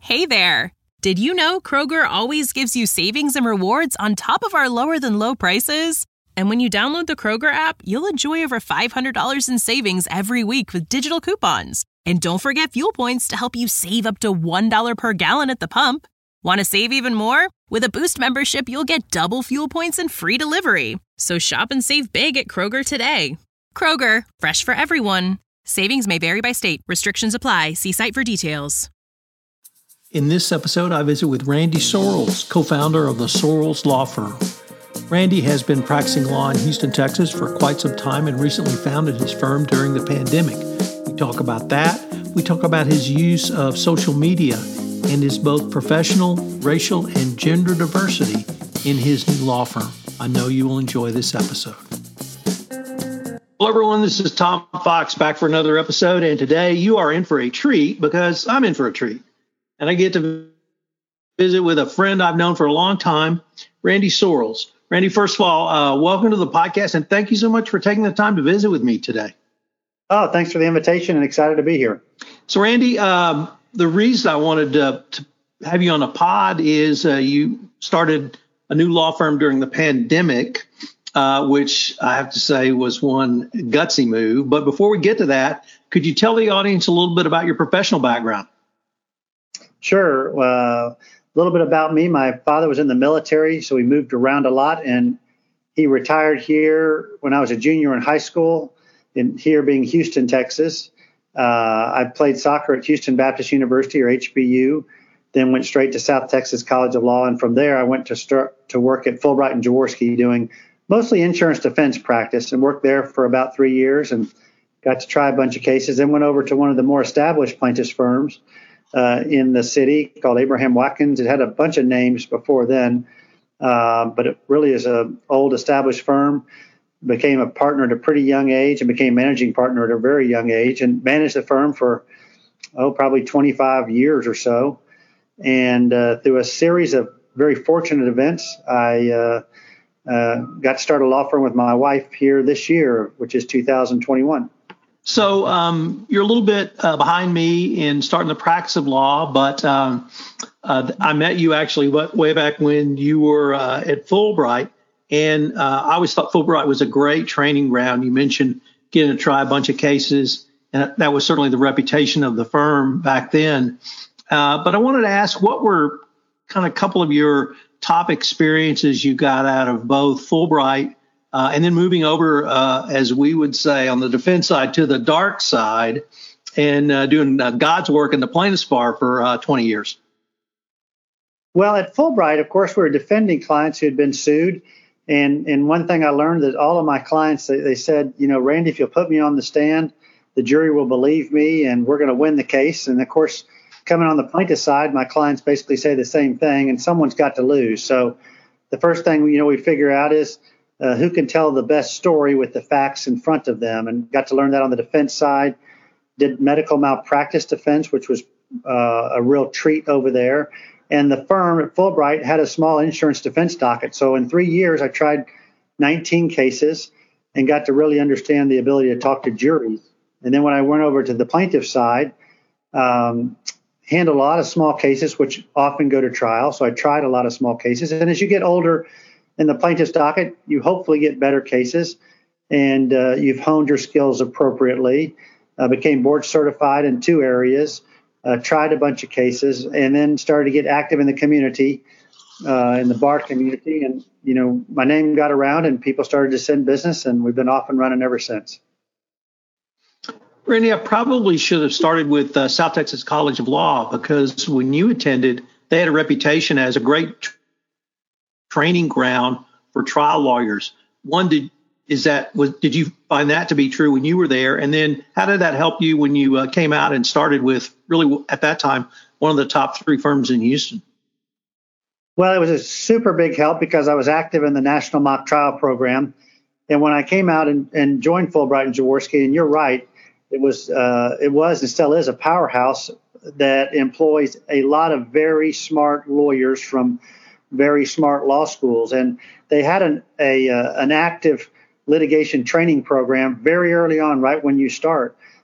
Hey there! Did you know Kroger always gives you savings and rewards on top of our lower-than-low prices? And when you download the Kroger app, you'll enjoy over $500 in savings every week with digital coupons. And don't forget fuel points to help you save up to $1 per gallon at the pump. Want to save even more? With a Boost membership, you'll get double fuel points and free delivery. So shop and save big at Kroger today. Kroger, fresh for everyone. Savings may vary by state. Restrictions apply. See site for details. In this episode, I visit with Randy Sorrells, co-founder of the Sorrells Law Firm. Randy has been practicing law in Houston, Texas for quite some time and recently founded his firm during the pandemic. We talk about that. We talk about his use of social media and his both professional, racial, and gender diversity in his new law firm. I know you will enjoy this episode. Hello, everyone. This is Tom Fox back for another episode. And today you are in for a treat because I'm in for a treat. And I get to visit with a friend I've known for a long time, Randy Sorrells. Randy, first of all, welcome to the podcast, and thank you so much for taking the time to visit with me today. Oh, thanks for the invitation, and excited to be here. So, Randy, the reason I wanted to have you on a pod is you started a new law firm during the pandemic, which I have to say was one gutsy move. But before we get to that, could you tell the audience a little bit about your professional background? Sure. A little bit about me. My father was in the military, so he moved around a lot, and he retired here when I was a junior in high school, here being Houston, Texas. I played soccer at Houston Baptist University, or HBU, then went straight to South Texas College of Law, and from there I went to start to work at Fulbright and Jaworski doing mostly insurance defense practice, and worked there for about 3 years and got to try a bunch of cases, then went over to one of the more established plaintiffs firms in the city called Abraham Watkins. It had a bunch of names before then, but it really is an old established firm. Became a partner at a pretty young age and became managing partner at a very young age and managed the firm for, probably 25 years or so. And through a series of very fortunate events, I got to start a law firm with my wife here this year, which is 2021. So you're a little bit behind me in starting the practice of law, but I met you actually way back when you were at Fulbright, and I always thought Fulbright was a great training ground. You mentioned getting to try a bunch of cases, and that was certainly the reputation of the firm back then. But I wanted to ask, what were kind of a couple of your top experiences you got out of both Fulbright and then moving over, as we would say, on the defense side to the dark side and doing God's work in the plaintiff's bar for 20 years? Well, at Fulbright, of course, we were defending clients who had been sued. And one thing I learned that all of my clients, they said, Randy, if you'll put me on the stand, the jury will believe me and we're going to win the case. And, of course, coming on the plaintiff side, my clients basically say the same thing, and someone's got to lose. So the first thing, we figure out is, who can tell the best story with the facts in front of them, and got to learn that on the defense side. Did medical malpractice defense, which was a real treat over there. And the firm at Fulbright had a small insurance defense docket. So in 3 years, I tried 19 cases and got to really understand the ability to talk to juries. And then when I went over to the plaintiff side, handled a lot of small cases, which often go to trial. So I tried a lot of small cases. And as you get older, in the plaintiff's docket, you hopefully get better cases, and you've honed your skills appropriately, became board certified in 2 areas, tried a bunch of cases, and then started to get active in the community, in the bar community. And, my name got around and people started to send business, and we've been off and running ever since. Randy, I probably should have started with South Texas College of Law, because when you attended, they had a reputation as a great training ground for trial lawyers. One, did you find that to be true when you were there? And then how did that help you when you came out and started with, really at that time, one of the top 3 firms in Houston? Well, it was a super big help because I was active in the National Mock Trial Program. And when I came out and joined Fulbright and Jaworski, and you're right, it was and still is a powerhouse that employs a lot of very smart lawyers from very smart law schools. And they had an active litigation training program very early on, right when you start.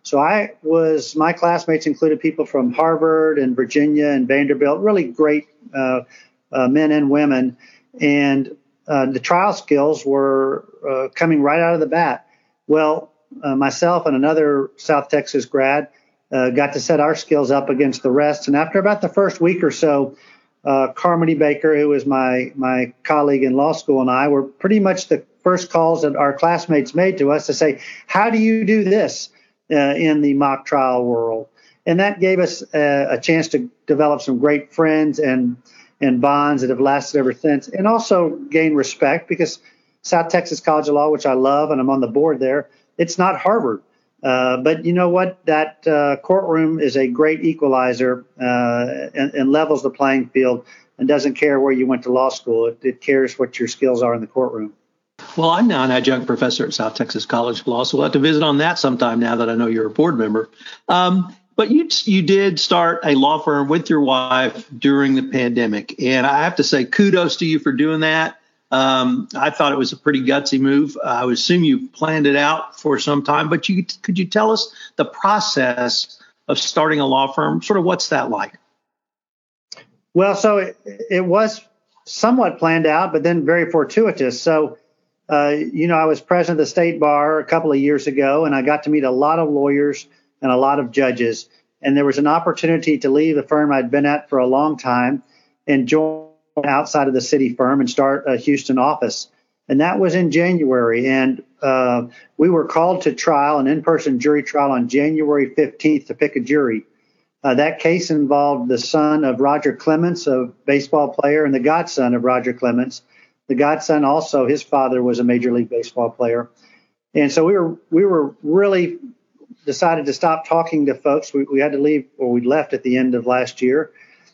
So my classmates included people from Harvard and Virginia and Vanderbilt, really great men and women. And the trial skills were coming right out of the bat. Well, myself and another South Texas grad got to set our skills up against the rest. And after about the first week or so, Carmody Baker, who was my colleague in law school, and I were pretty much the first calls that our classmates made to us to say, how do you do this in the mock trial world? And that gave us a chance to develop some great friends and bonds that have lasted ever since, and also gain respect, because South Texas College of Law, which I love, and I'm on the board there, it's not Harvard. But you know what? That courtroom is a great equalizer and levels the playing field and doesn't care where you went to law school. It cares what your skills are in the courtroom. Well, I'm now an adjunct professor at South Texas College of Law, so we'll have to visit on that sometime now that I know you're a board member. But you did start a law firm with your wife during the pandemic, and I have to say kudos to you for doing that. I thought it was a pretty gutsy move. I would assume you planned it out for some time, but could you tell us the process of starting a law firm? Sort of what's that like? Well, so it was somewhat planned out, but then very fortuitous. So, I was president of the state bar a couple of years ago, and I got to meet a lot of lawyers and a lot of judges. And there was an opportunity to leave the firm I'd been at for a long time and join outside of the city firm and start a Houston office. And that was in January. And we were called to trial, an in-person jury trial on January 15th to pick a jury. That case involved the son of Roger Clemens, a baseball player, and the godson of Roger Clemens. The godson also, his father was a Major League Baseball player. And so we were really decided to stop talking to folks. We had to leave, or we left at the end of last year,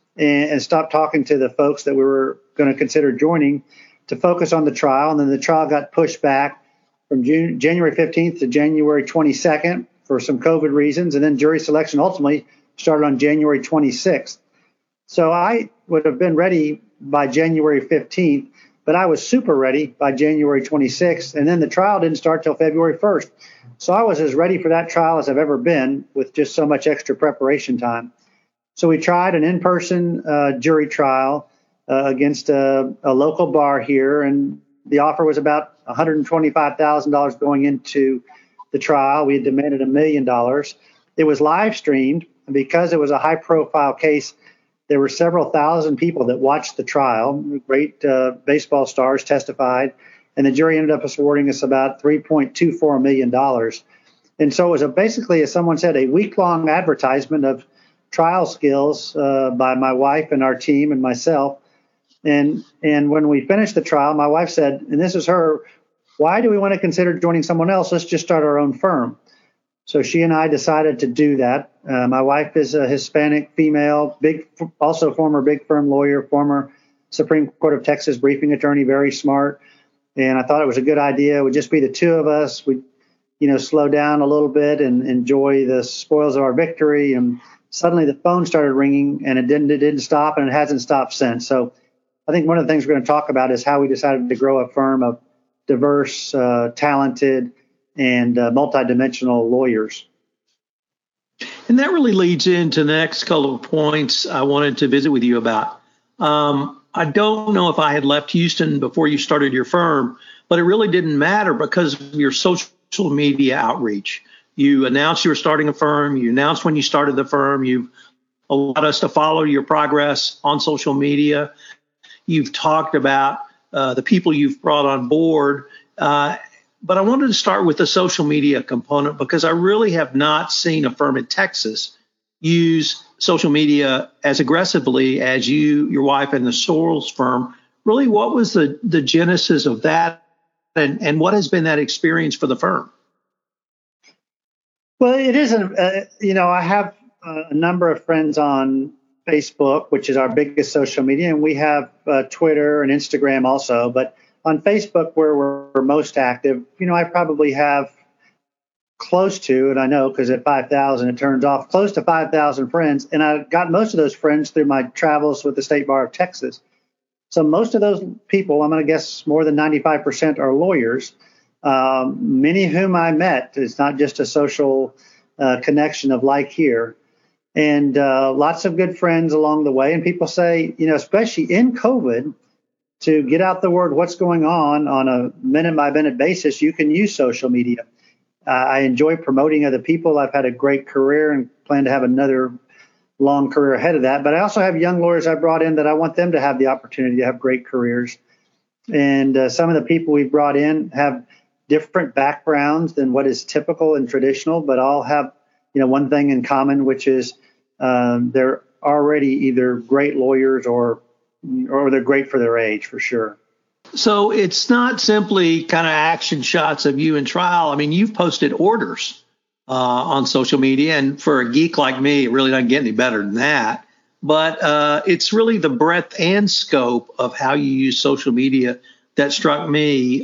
and stop talking to the folks that we were going to consider joining to focus on the trial. And then the trial got pushed back from January 15th to January 22nd for some COVID reasons. And then jury selection ultimately started on January 26th. So I would have been ready by January 15th, but I was super ready by January 26th. And then the trial didn't start till February 1st. So I was as ready for that trial as I've ever been, with just so much extra preparation time. So we tried an in-person jury trial against a local bar here, and the offer was about $125,000 going into the trial. We had demanded $1 million. It was live streamed, and because it was a high-profile case, there were several thousand people that watched the trial. Great baseball stars testified, and the jury ended up awarding us about $3.24 million. And so it was basically, as someone said, a week-long advertisement of trial skills by my wife and our team and myself. And when we finished the trial, my wife said, and this is her, why do we want to consider joining someone else? Let's just start our own firm. So she and I decided to do that. My wife is a Hispanic female, also former big firm lawyer, former Supreme Court of Texas briefing attorney, very smart. And I thought it was a good idea. It would just be the two of us. We'd, slow down a little bit and enjoy the spoils of our victory. And suddenly the phone started ringing, and it didn't stop, and it hasn't stopped since. So I think one of the things we're going to talk about is how we decided to grow a firm of diverse, talented, and multidimensional lawyers. And that really leads into the next couple of points I wanted to visit with you about. I don't know if I had left Houston before you started your firm, but it really didn't matter because of your social media outreach. You announced you were starting a firm. You announced when you started the firm. You've allowed us to follow your progress on social media. You've talked about the people you've brought on board. But I wanted to start with the social media component because I really have not seen a firm in Texas use social media as aggressively as your wife and the Sorrells firm. Really, what was the genesis of that, and what has been that experience for the firm? Well, it isn't, I have a number of friends on Facebook, which is our biggest social media, and we have Twitter and Instagram also. But on Facebook, where we're most active, I probably have close to, and I know because at 5,000 it turns off, close to 5,000 friends. And I got most of those friends through my travels with the State Bar of Texas. So most of those people, I'm going to guess more than 95% are lawyers, many of whom I met. It's not just a social connection of like here. And lots of good friends along the way. And people say, especially in COVID, to get out the word what's going on a minute by minute basis, you can use social media. I enjoy promoting other people. I've had a great career and plan to have another long career ahead of that. But I also have young lawyers I brought in that I want them to have the opportunity to have great careers. And some of the people we've brought in have different backgrounds than what is typical and traditional, but all have one thing in common, which is they're already either great lawyers or they're great for their age, for sure. So it's not simply kind of action shots of you in trial. I mean, you've posted orders on social media, and for a geek like me, it really doesn't get any better than that. But it's really the breadth and scope of how you use social media that struck me.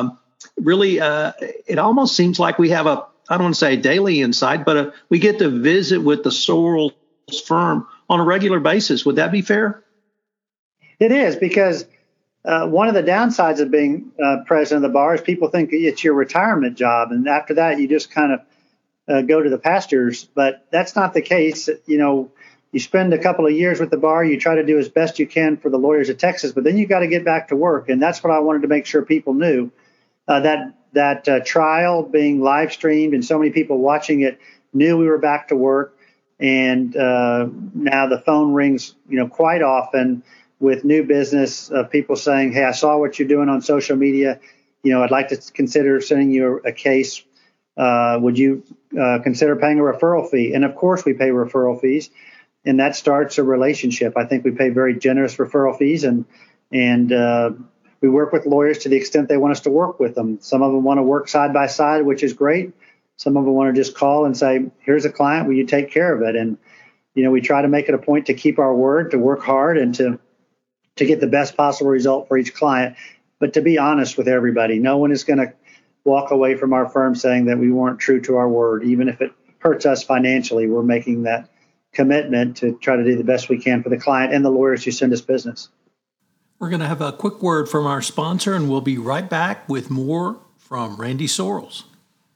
It almost seems like we have I don't want to say a daily insight, but we get to visit with the Sorrells firm on a regular basis. Would that be fair? It is, because one of the downsides of being president of the bar is people think it's your retirement job, and after that you just kind of go to the pastures. But that's not the case. You spend a couple of years with the bar, you try to do as best you can for the lawyers of Texas, but then you got to get back to work, and that's what I wanted to make sure people knew. That trial being live streamed and so many people watching it knew we were back to work. And now the phone rings, quite often with new business of people saying, "Hey, I saw what you're doing on social media. I'd like to consider sending you a case. Would you consider paying a referral fee?" And of course, we pay referral fees, and that starts a relationship. I think we pay very generous referral fees, and we work with lawyers to the extent they want us to work with them. Some of them want to work side by side, which is great. Some of them want to just call and say, "Here's a client, will you take care of it?" And we try to make it a point to keep our word, to work hard, and to get the best possible result for each client. But to be honest with everybody, no one is going to walk away from our firm saying that we weren't true to our word. Even if it hurts us financially, we're making that commitment to try to do the best we can for the client and the lawyers who send us business. We're going to have a quick word from our sponsor, and we'll be right back with more from Randy Sorrells.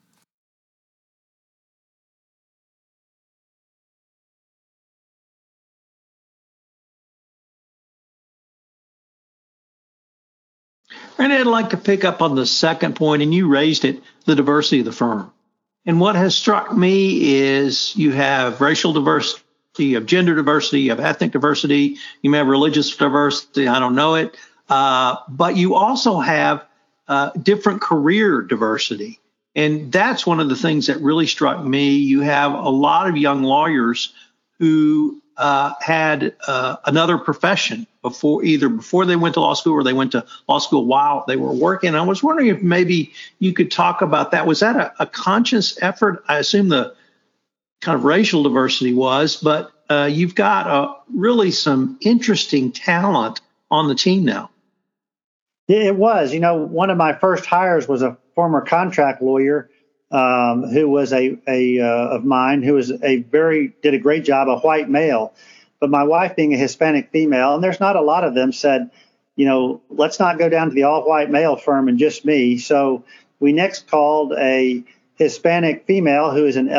Randy, I'd like to pick up on the second point, and you raised it, the diversity of the firm. And what has struck me is you have racial diversity, you have gender diversity, you have ethnic diversity, you may have religious diversity, I don't know it, but you also have different career diversity. And that's one of the things that really struck me. You have a lot of young lawyers who had another profession before they went to law school or they went to law school while they were working. I was wondering if maybe you could talk about that. Was that a conscious effort? I assume the kind of racial diversity was, but you've got really some interesting talent on the team now. It was. One of my first hires was a former contract lawyer who was of mine, who was did a great job, a white male. But my wife, being a Hispanic female, and there's not a lot of them, said, let's not go down to the all-white male firm and just me. So we next called a Hispanic female who is an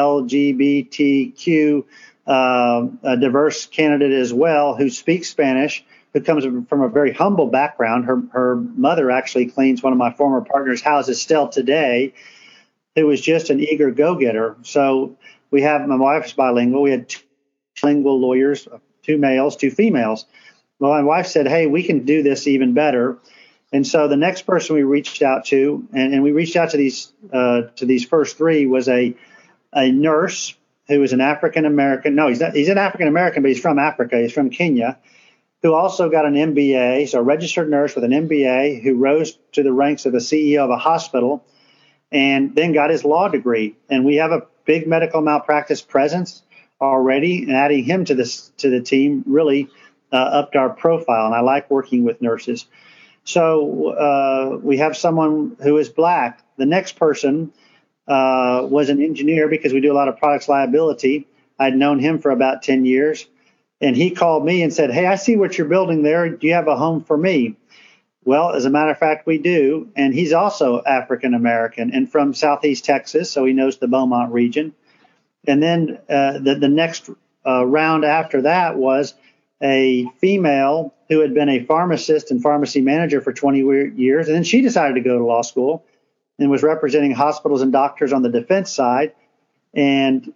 LGBTQ a diverse candidate as well, who speaks Spanish, who comes from a very humble background. Her mother actually cleans one of my former partner's houses still today, who was just an eager go-getter. So my wife's bilingual. We had two bilingual lawyers, 2 males, 2 females. Well, my wife said, "Hey, we can do this even better." And so the next person we reached out to, and we reached out to these first 3, was a nurse who is an African American. No, he's not. He's an African American, but he's from Africa. He's from Kenya, who also got an MBA. So a registered nurse with an MBA who rose to the ranks of a CEO of a hospital, and then got his law degree. And we have a big medical malpractice presence already, and adding him to the team really upped our profile. And I like working with nurses. So we have someone who is Black. The next person was an engineer, because we do a lot of products liability. I'd known him for about 10 years. And he called me and said, "Hey, I see what you're building there. Do you have a home for me?" Well, as a matter of fact, we do. And he's also African American and from Southeast Texas, so he knows the Beaumont region. And then the next round after that was a female who had been a pharmacist and pharmacy manager for 20 years. And then she decided to go to law school and was representing hospitals and doctors on the defense side. And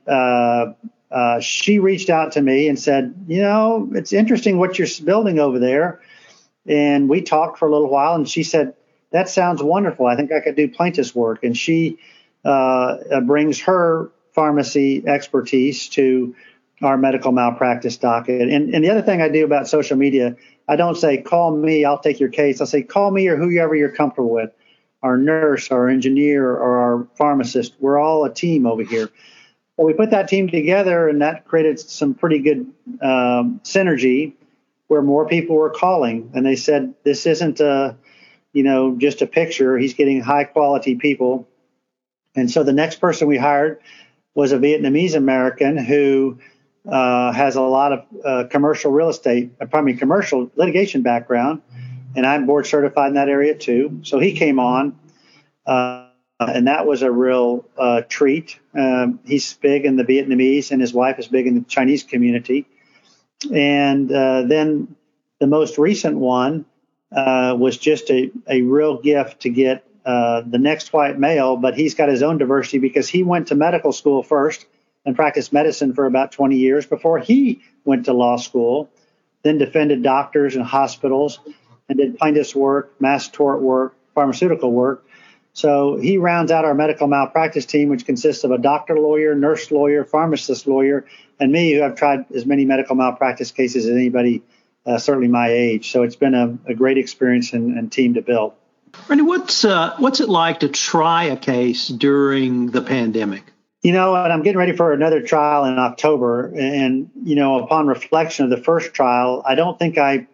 she reached out to me and said, it's interesting what you're building over there. And we talked for a little while, and she said, that sounds wonderful. I think I could do plaintiff's work. And she brings her pharmacy expertise to our medical malpractice docket. And the other thing I do about social media, I don't say, call me, I'll take your case. I'll say, call me or whoever you're comfortable with, our nurse, our engineer, or our pharmacist. We're all a team over here. Well, we put that team together, and that created some pretty good synergy where more people were calling. And they said, this isn't just a picture. He's getting high quality people. And so the next person we hired was a Vietnamese American who has a lot of commercial litigation background, and I'm board certified in that area too. So he came on, and that was a real treat. He's big in the Vietnamese, and his wife is big in the Chinese community. And then the most recent one was just a real gift to get the next white male, but he's got his own diversity because he went to medical school first and practiced medicine for about 20 years before he went to law school, then defended doctors and hospitals and did plaintiff's work, mass tort work, pharmaceutical work. So he rounds out our medical malpractice team, which consists of a doctor lawyer, nurse lawyer, pharmacist lawyer, and me, who have tried as many medical malpractice cases as anybody, certainly my age. So it's been a great experience and team to build. Randy, what's it like to try a case during the pandemic? And I'm getting ready for another trial in October. And, upon reflection of the first trial, I don't think I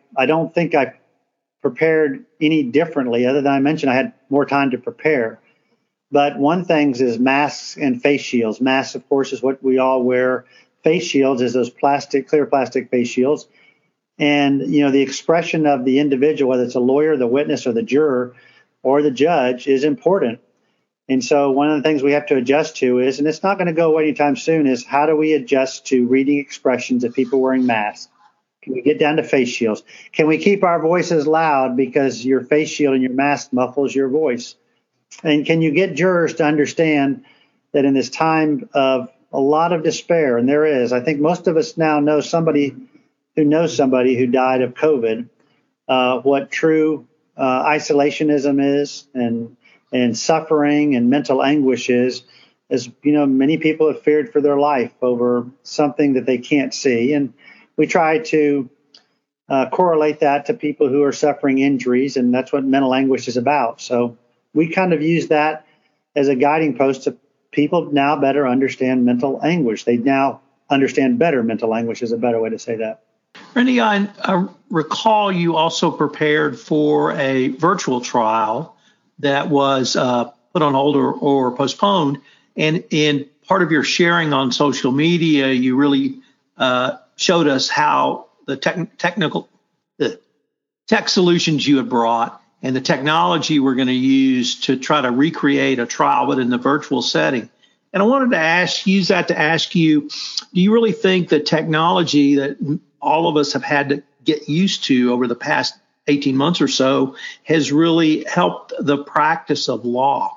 prepared any differently, other than I mentioned I had more time to prepare. But one thing is masks and face shields. Masks, of course, is what we all wear. Face shields is those clear plastic face shields. And, the expression of the individual, whether it's a lawyer, the witness, or the juror, or the judge, is important. And so one of the things we have to adjust to is, and it's not going to go away anytime soon, is how do we adjust to reading expressions of people wearing masks? Can we get down to face shields? Can we keep our voices loud because your face shield and your mask muffles your voice? And can you get jurors to understand that in this time of a lot of despair, and there is, I think most of us now know somebody who knows somebody who died of COVID, what true isolationism is and suffering and mental anguish is, as many people have feared for their life over something that they can't see. And we try to correlate that to people who are suffering injuries, and that's what mental anguish is about. So we kind of use that as a guiding post to people now better understand mental anguish. They now understand better mental anguish is a better way to say that. Randy, I recall you also prepared for a virtual trial that was put on hold or postponed. And in part of your sharing on social media, you really showed us how the tech solutions you had brought and the technology we're going to use to try to recreate a trial but in the virtual setting. And I wanted to use that to ask you, do you really think the technology that all of us have had to get used to over the past 18 months or so has really helped the practice of law?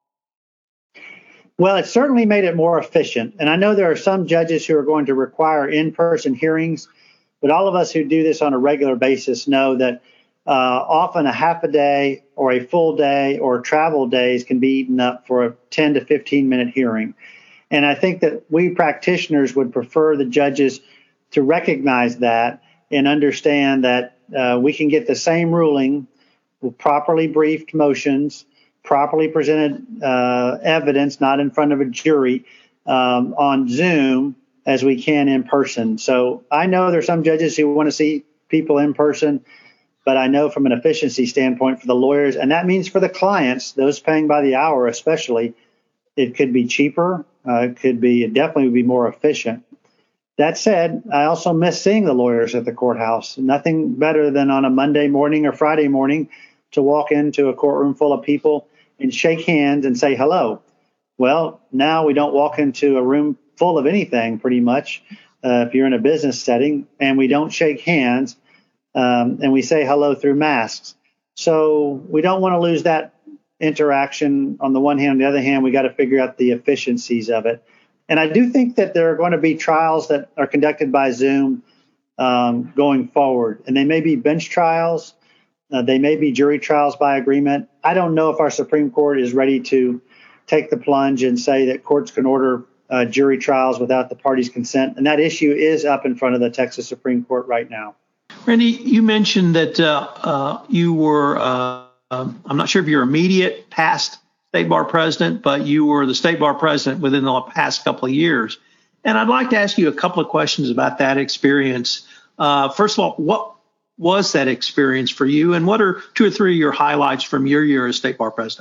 Well, it certainly made it more efficient. And I know there are some judges who are going to require in-person hearings, but all of us who do this on a regular basis know that often a half a day or a full day or travel days can be eaten up for a 10 to 15 minute hearing. And I think that we practitioners would prefer the judges to recognize that and understand that we can get the same ruling with properly briefed motions, properly presented evidence, not in front of a jury, on Zoom as we can in person. So I know there's some judges who want to see people in person, but I know from an efficiency standpoint for the lawyers, and that means for the clients, those paying by the hour especially, it could be cheaper. It definitely would be more efficient. That said, I also miss seeing the lawyers at the courthouse. Nothing better than on a Monday morning or Friday morning to walk into a courtroom full of people and shake hands and say hello. Well, now we don't walk into a room full of anything pretty much if you're in a business setting, and we don't shake hands, and we say hello through masks. So we don't want to lose that interaction on the one hand. On the other hand, we got to figure out the efficiencies of it. And I do think that there are going to be trials that are conducted by Zoom going forward. And they may be bench trials. They may be jury trials by agreement. I don't know if our Supreme Court is ready to take the plunge and say that courts can order jury trials without the parties' consent. And that issue is up in front of the Texas Supreme Court right now. Randy, you mentioned that you were, I'm not sure if you're immediate past State Bar president, but you were the State Bar president within the past couple of years. And I'd like to ask you a couple of questions about that experience. First of all, what was that experience for you? And what are 2 or 3 of your highlights from your year as State Bar president?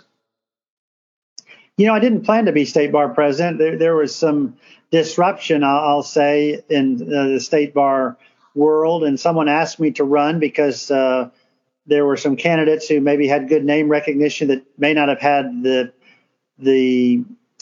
I didn't plan to be State Bar president. There was some disruption, I'll say, in the State Bar world. And someone asked me to run because there were some candidates who maybe had good name recognition that may not have had the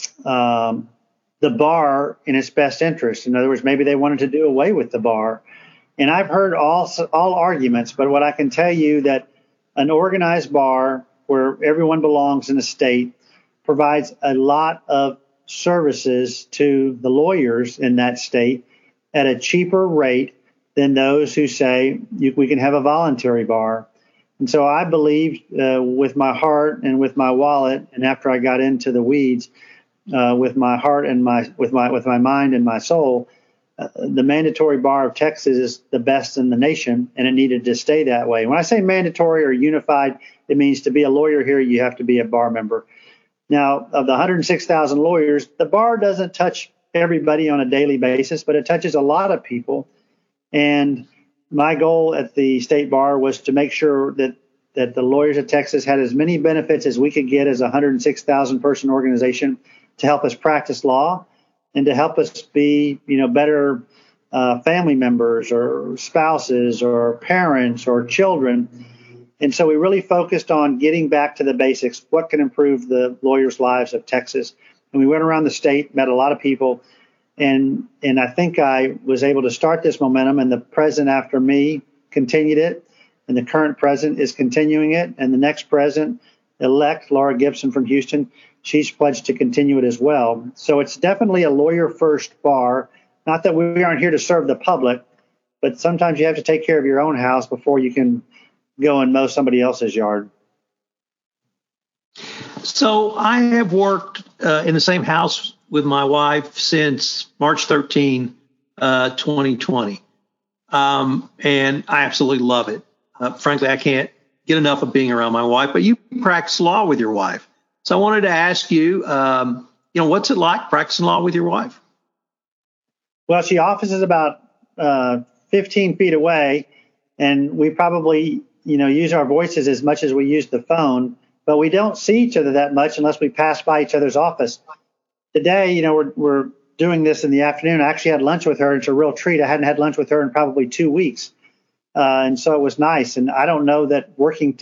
bar in its best interest. In other words, maybe they wanted to do away with the bar. And I've heard all arguments, but what I can tell you that an organized bar where everyone belongs in the state provides a lot of services to the lawyers in that state at a cheaper rate than those who say we can have a voluntary bar. And so I believed with my heart and with my wallet, and after I got into the weeds, with my heart and with my mind and my soul, the mandatory bar of Texas is the best in the nation, and it needed to stay that way. When I say mandatory or unified, it means to be a lawyer here, you have to be a bar member. Now, of the 106,000 lawyers, the bar doesn't touch everybody on a daily basis, but it touches a lot of people. And my goal at the State Bar was to make sure that the lawyers of Texas had as many benefits as we could get as a 106,000 person organization to help us practice law and to help us be, better family members or spouses or parents or children. And so we really focused on getting back to the basics. What can improve the lawyers' lives of Texas? And we went around the state, met a lot of people. And I think I was able to start this momentum, and the president after me continued it, and the current president is continuing it, and the next president-elect, Laura Gibson from Houston, she's pledged to continue it as well. So it's definitely a lawyer-first bar. Not that we aren't here to serve the public, but sometimes you have to take care of your own house before you can go and mow somebody else's yard. So I have worked in the same house with my wife since March 13, 2020. And I absolutely love it. Frankly, I can't get enough of being around my wife, but you practice law with your wife. So I wanted to ask you, what's it like practicing law with your wife? Well, she offices about 15 feet away, and we probably, use our voices as much as we use the phone, but we don't see each other that much unless we pass by each other's office. Today, we're doing this in the afternoon. I actually had lunch with her. It's a real treat. I hadn't had lunch with her in probably 2 weeks. And so it was nice. And I don't know that working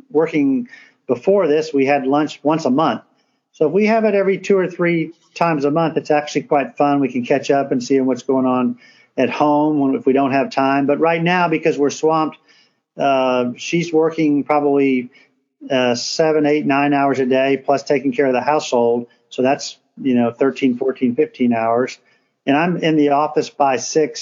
before this, we had lunch once a month. So if we have it every 2 or 3 times a month, it's actually quite fun. We can catch up and see what's going on at home if we don't have time. But right now, because we're swamped, she's working probably 7, 8, 9 hours a day, plus taking care of the household. So that's 13, 14, 15 hours. And I'm in the office by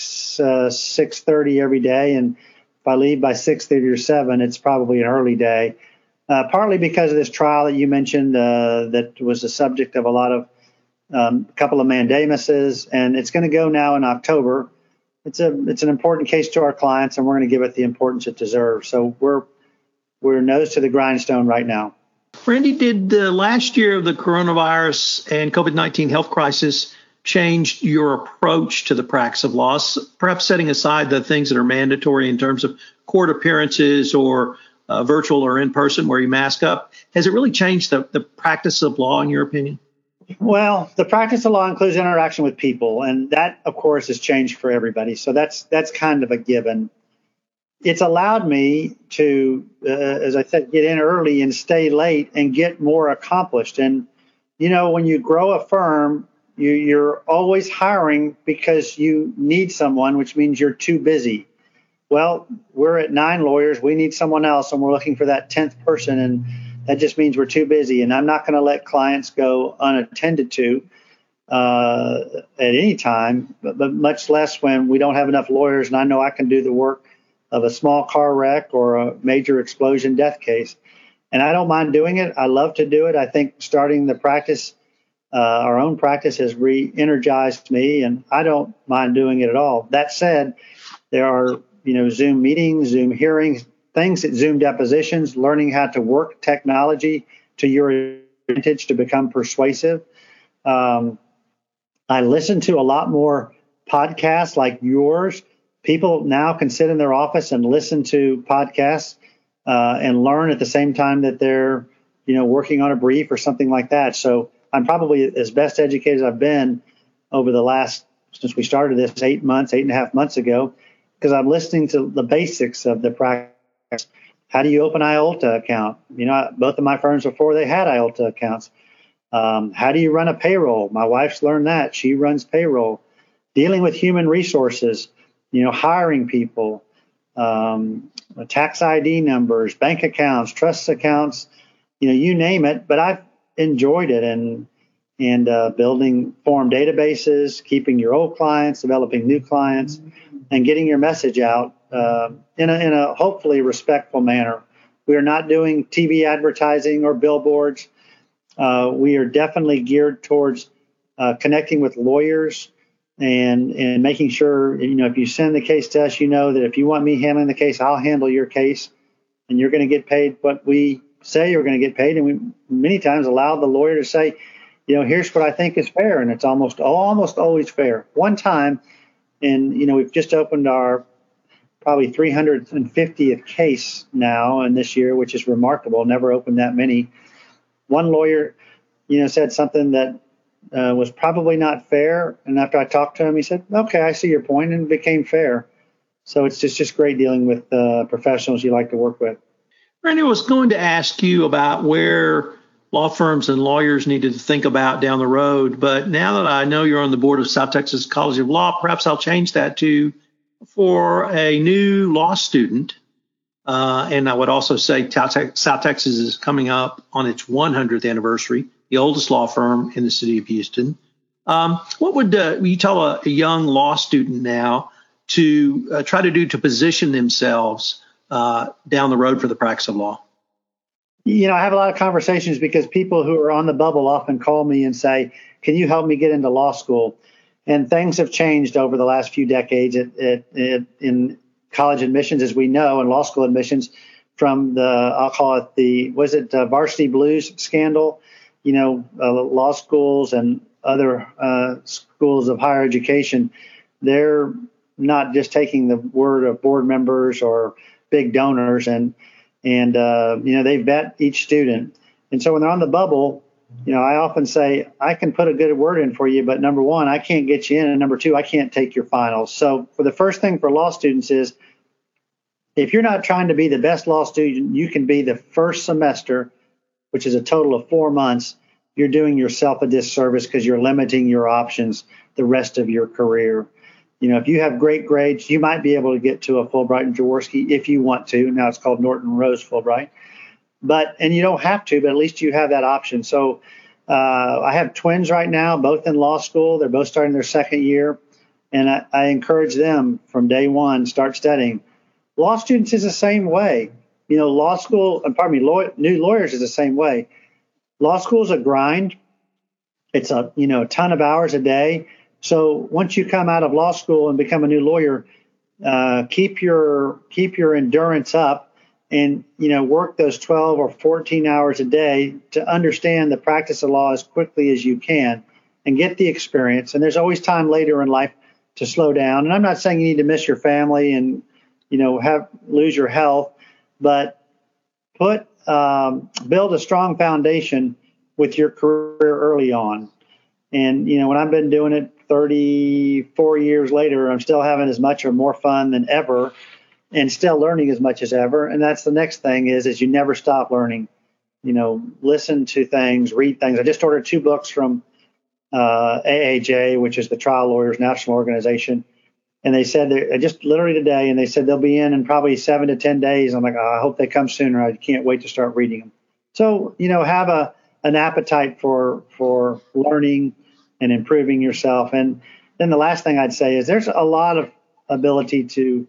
6:30 every day. And if I leave by 6:30 or 7, it's probably an early day. Partly because of this trial that you mentioned that was the subject of a couple of mandamuses. And it's going to go now in October. It's an important case to our clients, and we're going to give it the importance it deserves. So we're nose to the grindstone right now. Randy, did the last year of the coronavirus and COVID-19 health crisis change your approach to the practice of law, perhaps setting aside the things that are mandatory in terms of court appearances or virtual or in person where you mask up? Has it really changed the practice of law, in your opinion? Well, the practice of law includes interaction with people, and that, of course, has changed for everybody. So that's kind of a given. It's allowed me to, as I said, get in early and stay late and get more accomplished. And, when you grow a firm, you're always hiring because you need someone, which means you're too busy. Well, we're at 9 lawyers. We need someone else, and we're looking for that 10th person, and that just means we're too busy. And I'm not going to let clients go unattended to at any time, but much less when we don't have enough lawyers, and I know I can do the work of a small car wreck or a major explosion death case. And I don't mind doing it. I love to do it. I think starting the practice, our own practice, has re-energized me, and I don't mind doing it at all. That said, there are Zoom meetings, Zoom hearings, things at Zoom depositions, learning how to work technology to your advantage to become persuasive. I listen to a lot more podcasts like yours. People now can sit in their office and listen to podcasts and learn at the same time that they're, working on a brief or something like that. So I'm probably as best educated as I've been over the last, since we started this 8.5 months ago, because I'm listening to the basics of the practice. How do you open an IOLTA account? Both of my firms before, they had IOLTA accounts. How do you run a payroll? My wife's learned that. She runs payroll. Dealing with human resources, hiring people, tax ID numbers, bank accounts, trust accounts, you name it. But I've enjoyed it, and building form databases, keeping your old clients, developing new clients, and getting your message out in a hopefully respectful manner. We are not doing TV advertising or billboards. We are definitely geared towards connecting with lawyers and making sure, if you send the case to us, that if you want me handling the case, I'll handle your case, and you're going to get paid what we say you're going to get paid. And we many times allow the lawyer to say, here's what I think is fair, and it's almost always fair. One time, and we've just opened our probably 350th case now in this year, which is remarkable. Never opened that many. One lawyer, said something that was probably not fair. And after I talked to him, he said, okay, I see your point, and it became fair. So it's just great dealing with professionals you like to work with. Randy, I was going to ask you about where law firms and lawyers needed to think about down the road. But now that I know you're on the board of South Texas College of Law, perhaps I'll change that to for a new law student. And I would also say South Texas is coming up on its 100th anniversary, the oldest law firm in the city of Houston. What would you tell a young law student now to try to do to position themselves down the road for the practice of law? I have a lot of conversations because people who are on the bubble often call me and say, can you help me get into law school? And things have changed over the last few decades in college admissions, as we know, and law school admissions, from I'll call it Varsity Blues scandal. Law schools and other schools of higher education, they're not just taking the word of board members or big donors, and they vet each student. And so when they're on the bubble, I often say, I can put a good word in for you, but number one, I can't get you in, and number two, I can't take your finals. So for the first thing for law students is, if you're not trying to be the best law student you can be the first semester, which is a total of 4 months, you're doing yourself a disservice because you're limiting your options the rest of your career. If you have great grades, you might be able to get to a Fulbright and Jaworski if you want to. Now it's called Norton Rose Fulbright. And you don't have to, but at least you have that option. So I have twins right now, both in law school. They're both starting their second year. And I encourage them from day one, start studying. Law students is the same way. Law school, new lawyers is the same way. Law school is a grind. It's a ton of hours a day. So once you come out of law school and become a new lawyer, keep your endurance up, and work those 12 or 14 hours a day to understand the practice of law as quickly as you can, and get the experience. And there's always time later in life to slow down. And I'm not saying you need to miss your family and lose your health, but build a strong foundation with your career early on. And when I've been doing it 34 years later, I'm still having as much or more fun than ever, and still learning as much as ever. And that's the next thing is you never stop learning. Listen to things, read things. I just ordered 2 books from AAJ, which is the Trial Lawyers National Organization. And they said, just literally today, and they said they'll be in probably 7 to 10 days. I'm like, I hope they come sooner. I can't wait to start reading them. So, have an appetite for learning and improving yourself. And then the last thing I'd say is there's a lot of ability to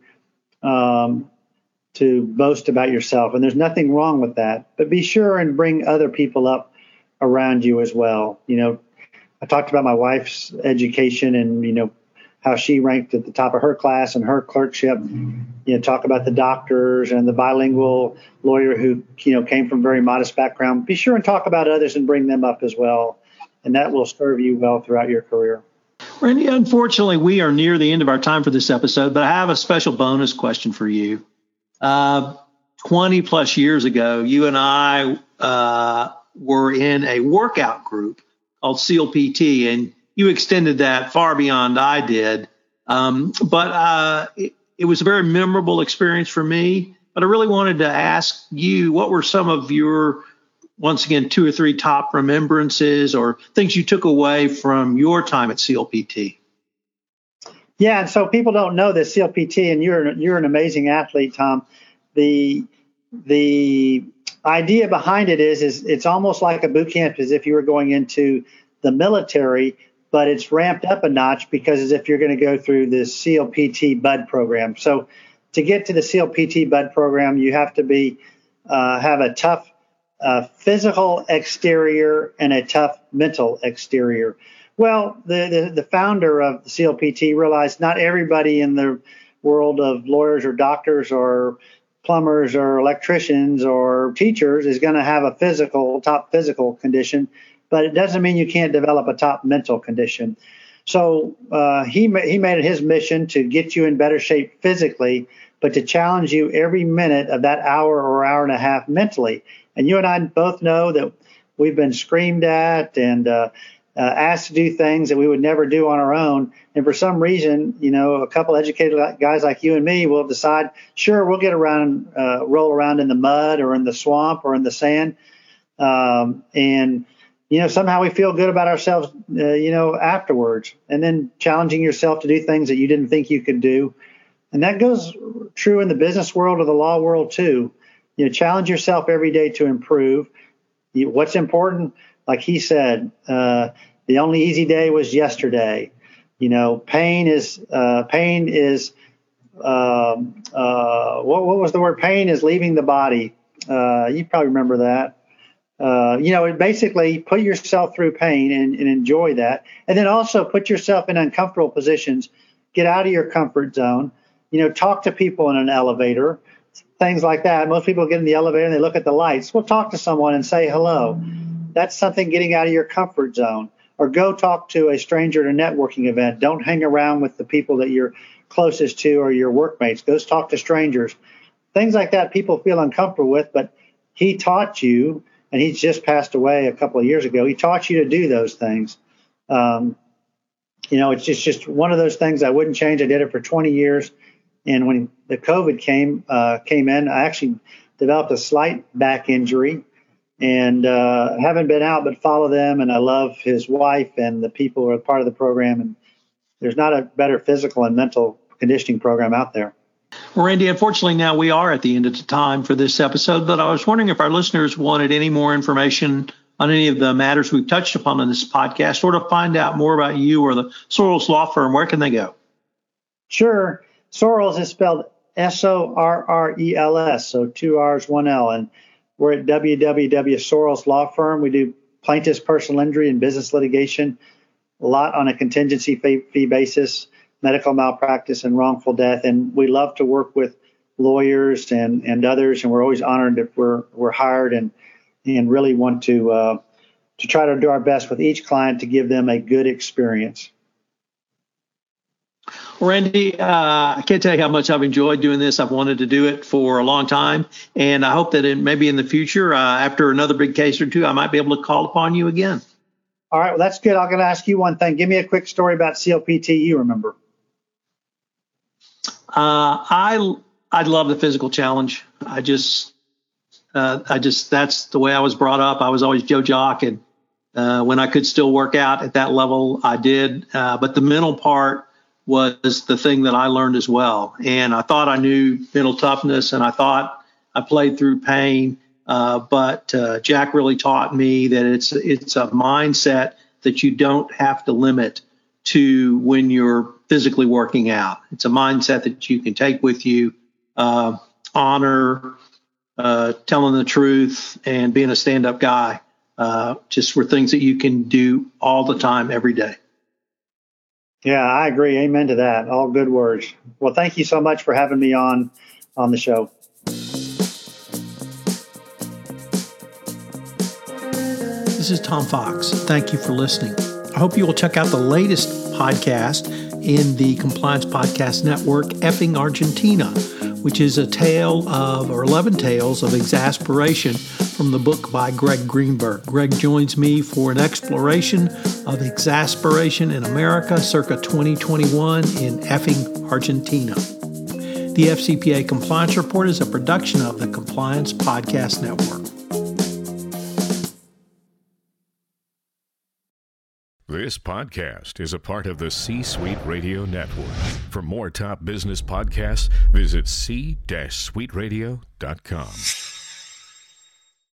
boast about yourself, and there's nothing wrong with that. But be sure and bring other people up around you as well. I talked about my wife's education and, how she ranked at the top of her class and her clerkship. Talk about the doctors and the bilingual lawyer who, came from very modest background. Be sure and talk about others and bring them up as well. And that will serve you well throughout your career. Randy, unfortunately, we are near the end of our time for this episode, but I have a special bonus question for you. 20 plus years ago, you and I were in a workout group called SEAL PT, and you extended that far beyond I did. But it was a very memorable experience for me. But I really wanted to ask you, what were some of your, once again, 2 or 3 top remembrances or things you took away from your time at SEAL PT? Yeah, and so people don't know this SEAL PT, and you're an amazing athlete, Tom. The idea behind it is it's almost like a boot camp, as if you were going into the military, but it's ramped up a notch because as if you're going to go through the SEAL PT BUD program. So to get to the SEAL PT BUD program, you have to have a tough physical exterior and a tough mental exterior. Well, the founder of the SEAL PT realized not everybody in the world of lawyers or doctors or plumbers or electricians or teachers is going to have a top physical condition, but it doesn't mean you can't develop a top mental condition. So he made it his mission to get you in better shape physically, but to challenge you every minute of that hour or hour and a half mentally. And you and I both know that we've been screamed at and asked to do things that we would never do on our own. And for some reason, a couple educated guys like you and me will decide, sure, we'll get around, roll around in the mud or in the swamp or in the sand. And somehow we feel good about ourselves, afterwards, and then challenging yourself to do things that you didn't think you could do. And that goes true in the business world or the law world too. Challenge yourself every day to improve. What's important, like he said, the only easy day was yesterday. Pain is what was the word? Pain is leaving the body. You probably remember that. Basically put yourself through pain and enjoy that. And then also put yourself in uncomfortable positions, get out of your comfort zone, talk to people in an elevator, things like that. Most people get in the elevator and they look at the lights. Well, talk to someone and say hello. That's something getting out of your comfort zone. Or go talk to a stranger at a networking event. Don't hang around with the people that you're closest to or your workmates. Go talk to strangers. Things like that people feel uncomfortable with, but he taught you, and he's just passed away a couple of years ago. He taught you to do those things. It's just one of those things I wouldn't change. I did it for 20 years. And when the COVID came in, I actually developed a slight back injury and haven't been out, but follow them. And I love his wife and the people who are part of the program. And there's not a better physical and mental conditioning program out there. Well, Randy, unfortunately, now we are at the end of the time for this episode, but I was wondering if our listeners wanted any more information on any of the matters we've touched upon in this podcast, or to find out more about you or the Sorrells Law Firm. Where can they go? Sure. Sorrells is spelled Sorrels, so 2 R's, 1 L. And we're at www.Sorrells Law Firm. We do plaintiff's personal injury and business litigation, a lot on a contingency fee basis, medical malpractice and wrongful death. And we love to work with lawyers and others. And we're always honored if we're hired and really want to try to do our best with each client to give them a good experience. Randy, I can't tell you how much I've enjoyed doing this. I've wanted to do it for a long time, and I hope that maybe in the future, after another big case or two, I might be able to call upon you again. All right, well, that's good. I'm going to ask you one thing. Give me a quick story about SEAL PT you remember. I love the physical challenge. I just that's the way I was brought up. I was always Joe Jock, and When I could still work out at that level, I did. But the mental part was the thing that I learned as well. And I thought I knew mental toughness, and I thought I played through pain. But Jack really taught me that it's a mindset that you don't have to limit to when you're physically working out. It's a mindset that you can take with you, honor, telling the truth, and being a stand-up guy. Just for things that you can do all the time, every day. Yeah, I agree. Amen to that. All good words. Well, thank you so much for having me on the show. This is Tom Fox. Thank you for listening. I hope you will check out the latest podcast in the Compliance Podcast Network, Effing Argentina, which is a tale of, or 11 tales of exasperation from the book by Greg Greenberg. Greg joins me for an exploration of exasperation in America circa 2021 in Effing Argentina. The FCPA Compliance Report is a production of the Compliance Podcast Network. This podcast is a part of the C-Suite Radio Network. For more top business podcasts, visit c-suiteradio.com.